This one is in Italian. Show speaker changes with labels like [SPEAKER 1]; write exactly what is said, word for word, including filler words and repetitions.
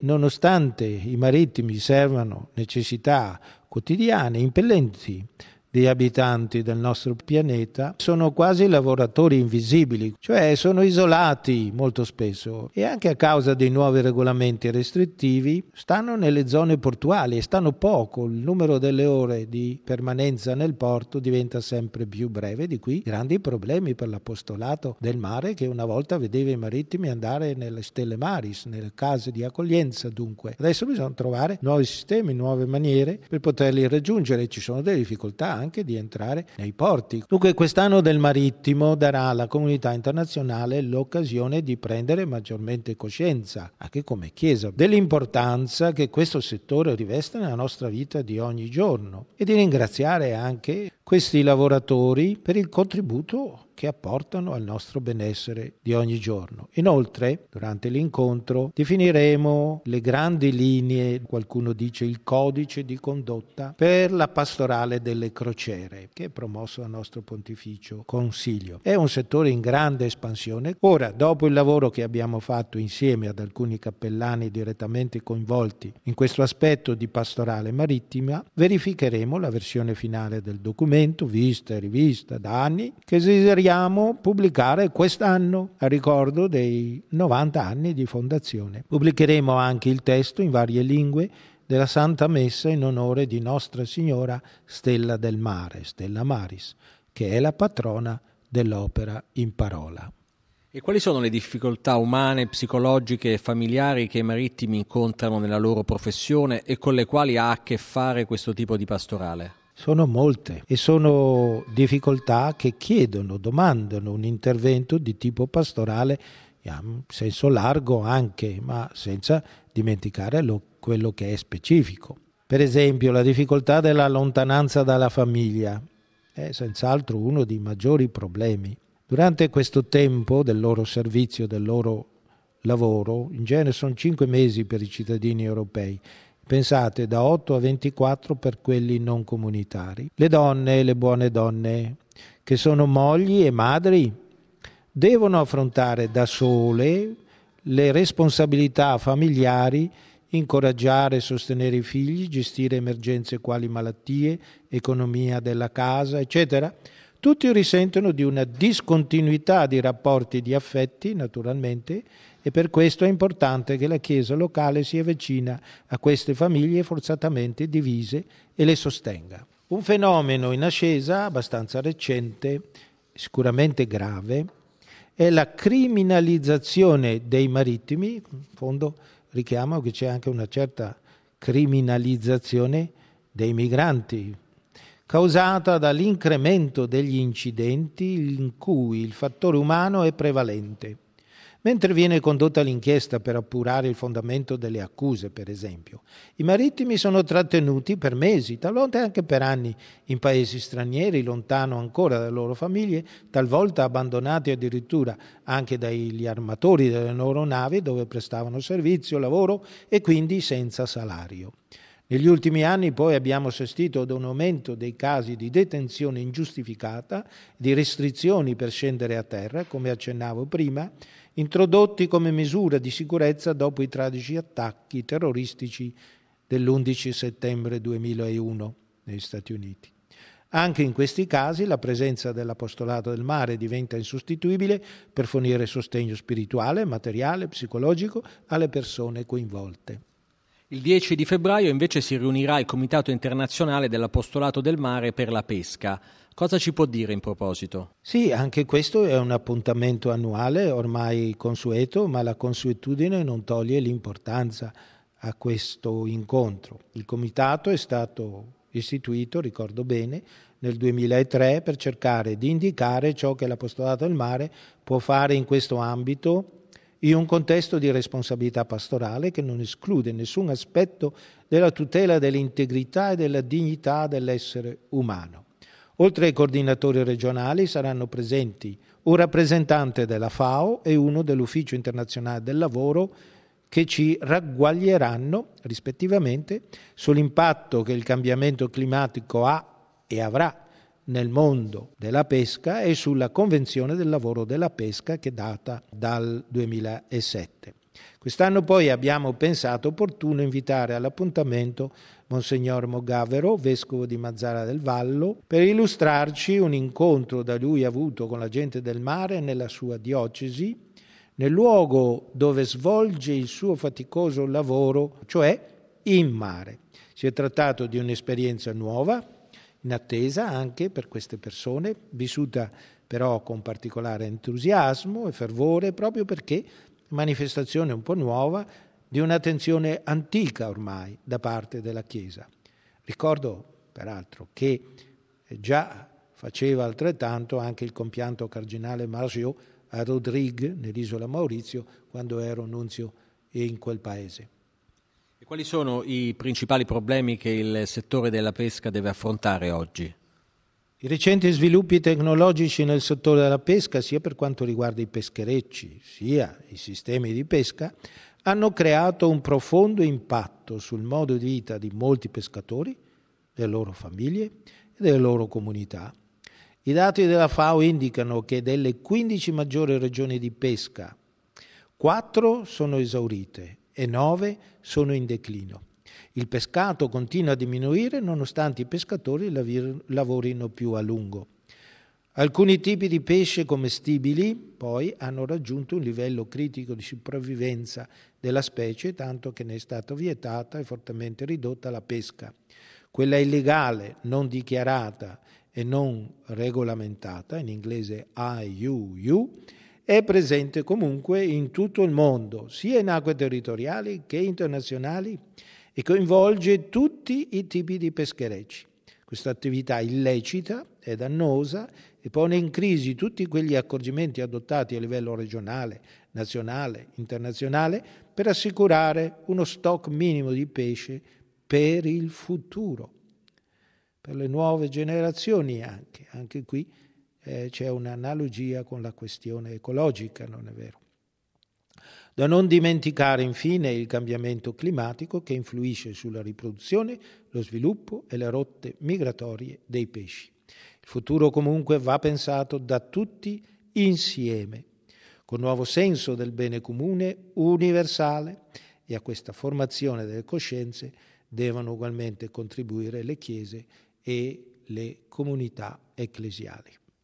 [SPEAKER 1] nonostante i marittimi servano necessità quotidiane, impellenti degli abitanti del nostro pianeta, sono quasi lavoratori invisibili, cioè sono isolati molto spesso e anche a causa dei nuovi regolamenti restrittivi stanno nelle zone portuali e stanno poco. Il numero delle ore di permanenza nel porto diventa sempre più breve, di qui grandi problemi per l'apostolato del mare, che una volta vedeva i marittimi andare nelle stelle maris, nelle case di accoglienza. Dunque adesso bisogna trovare nuovi sistemi, nuove maniere per poterli raggiungere. Ci sono delle difficoltà anche di entrare nei porti. Dunque quest'anno del marittimo darà alla comunità internazionale l'occasione di prendere maggiormente coscienza, anche come Chiesa, dell'importanza che questo settore riveste nella nostra vita di ogni giorno e di ringraziare anche questi lavoratori per il contributo che apportano al nostro benessere di ogni giorno. Inoltre, durante l'incontro, definiremo le grandi linee, qualcuno dice il codice di condotta, per la pastorale delle crociere, che è promosso dal nostro Pontificio Consiglio. È un settore in grande espansione. Ora, dopo il lavoro che abbiamo fatto insieme ad alcuni cappellani direttamente coinvolti in questo aspetto di pastorale marittima, verificheremo la versione finale del documento, vista e rivista da anni, che desideriamo pubblicare quest'anno a ricordo dei novanta anni di fondazione. Pubblicheremo anche il testo in varie lingue della Santa Messa in onore di Nostra Signora Stella del Mare, Stella Maris, che è la patrona dell'opera in parola.
[SPEAKER 2] E quali sono le difficoltà umane, psicologiche e familiari che i marittimi incontrano nella loro professione e con le quali ha a che fare questo tipo di pastorale?
[SPEAKER 1] Sono molte e sono difficoltà che chiedono, domandano un intervento di tipo pastorale in senso largo anche, ma senza dimenticare lo, quello che è specifico. Per esempio, la difficoltà della lontananza dalla famiglia è senz'altro uno dei maggiori problemi. Durante questo tempo del loro servizio, del loro lavoro, in genere sono cinque mesi per i cittadini europei, pensate da otto a ventiquattro per quelli non comunitari. Le donne, le buone donne, che sono mogli e madri, devono affrontare da sole le responsabilità familiari, incoraggiare e sostenere i figli, gestire emergenze quali malattie, economia della casa, eccetera. Tutti risentono di una discontinuità di rapporti di affetti, naturalmente, e per questo è importante che la Chiesa locale sia vicina a queste famiglie forzatamente divise e le sostenga. Un fenomeno in ascesa, abbastanza recente, sicuramente grave, è la criminalizzazione dei marittimi. In fondo richiamo che c'è anche una certa criminalizzazione dei migranti, causata dall'incremento degli incidenti in cui il fattore umano è prevalente. Mentre viene condotta l'inchiesta per appurare il fondamento delle accuse, per esempio, i marittimi sono trattenuti per mesi, talvolta anche per anni, in paesi stranieri, lontano ancora dalle loro famiglie, talvolta abbandonati addirittura anche dagli armatori delle loro navi dove prestavano servizio, lavoro e quindi senza salario. Negli ultimi anni poi abbiamo assistito ad un aumento dei casi di detenzione ingiustificata, di restrizioni per scendere a terra, come accennavo prima, introdotti come misura di sicurezza dopo i tragici attacchi terroristici dell'undici settembre duemilauno negli Stati Uniti. Anche in questi casi la presenza dell'apostolato del mare diventa insostituibile per fornire sostegno spirituale, materiale, psicologico alle persone coinvolte.
[SPEAKER 2] Il dieci di febbraio invece si riunirà il Comitato Internazionale dell'Apostolato del Mare per la Pesca. Cosa ci può dire in proposito?
[SPEAKER 1] Sì, anche questo è un appuntamento annuale, ormai consueto, ma la consuetudine non toglie l'importanza a questo incontro. Il Comitato è stato istituito, ricordo bene, nel duemilatré per cercare di indicare ciò che l'Apostolato del Mare può fare in questo ambito in un contesto di responsabilità pastorale che non esclude nessun aspetto della tutela dell'integrità e della dignità dell'essere umano. Oltre ai coordinatori regionali saranno presenti un rappresentante della FAO e uno dell'Ufficio Internazionale del Lavoro che ci ragguaglieranno rispettivamente sull'impatto che il cambiamento climatico ha e avrà nel mondo della pesca e sulla Convenzione del lavoro della pesca che data dal duemilasette. Quest'anno poi abbiamo pensato opportuno invitare all'appuntamento Monsignor Mogavero, vescovo di Mazara del Vallo, per illustrarci un incontro da lui avuto con la gente del mare nella sua diocesi, nel luogo dove svolge il suo faticoso lavoro, cioè in mare. Si è trattato di un'esperienza nuova, in attesa anche per queste persone, vissuta però con particolare entusiasmo e fervore, proprio perché manifestazione un po' nuova di un'attenzione antica ormai da parte della Chiesa. Ricordo peraltro che già faceva altrettanto anche il compianto cardinale Margiot a Rodrigue, nell'isola Maurizio, quando ero nunzio in quel paese.
[SPEAKER 2] E quali sono i principali problemi che il settore della pesca deve affrontare oggi?
[SPEAKER 1] I recenti sviluppi tecnologici nel settore della pesca, sia per quanto riguarda i pescherecci, sia i sistemi di pesca, hanno creato un profondo impatto sul modo di vita di molti pescatori, delle loro famiglie e delle loro comunità. I dati della FAO indicano che delle quindici maggiori regioni di pesca, quattro sono esaurite e nove sono in declino. Il pescato continua a diminuire nonostante i pescatori lavorino più a lungo. Alcuni tipi di pesce commestibili poi hanno raggiunto un livello critico di sopravvivenza della specie, tanto che ne è stata vietata e fortemente ridotta la pesca. Quella illegale, non dichiarata e non regolamentata, in inglese I U U, è presente comunque in tutto il mondo, sia in acque territoriali che internazionali, e coinvolge tutti i tipi di pescherecci. Questa attività illecita è dannosa e pone in crisi tutti quegli accorgimenti adottati a livello regionale, nazionale, internazionale per assicurare uno stock minimo di pesce per il futuro, per le nuove generazioni anche. Anche qui eh, c'è un'analogia con la questione ecologica, non è vero? Da non dimenticare infine il cambiamento climatico che influisce sulla riproduzione, lo sviluppo e le rotte migratorie dei pesci. Il futuro comunque va pensato da tutti insieme, con nuovo senso del bene comune universale, e a questa formazione delle coscienze devono ugualmente contribuire le chiese e le comunità ecclesiali.